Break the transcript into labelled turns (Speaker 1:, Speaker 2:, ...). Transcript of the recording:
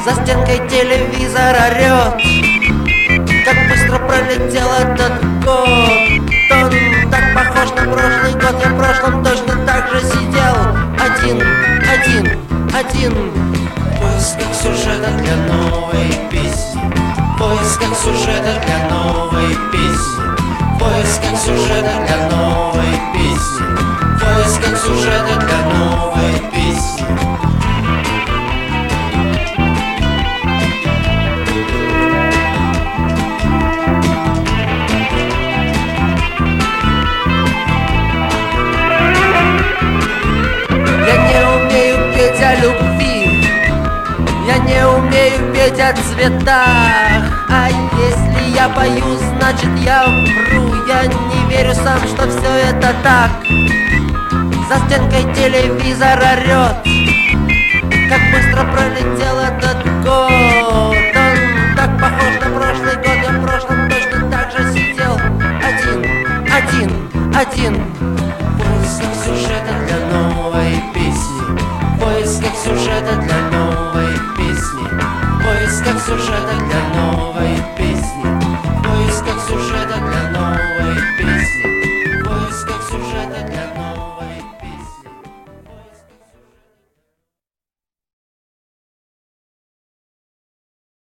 Speaker 1: За стенкой телевизор орёт, как быстро пролетел этот год. Он так похож на прошлый год. Я в прошлом точно так же сидел. Один.
Speaker 2: В поисках сюжета для новой песни. В поисках сюжета для новой песни. В поисках сюжета для новой песни. В поисках сюжета для новой песни.
Speaker 1: О любви, я не умею петь о цветах. А если я пою, значит я вру. Я не верю сам, что все это так. За стенкой телевизор орёт, как быстро пролетел этот год. Он так похож на прошлый год. Я в прошлом точно так же сидел. Один.
Speaker 2: В поисках сюжета для новой песни. В поисках сюжета для новой песни. В поисках сюжета для новой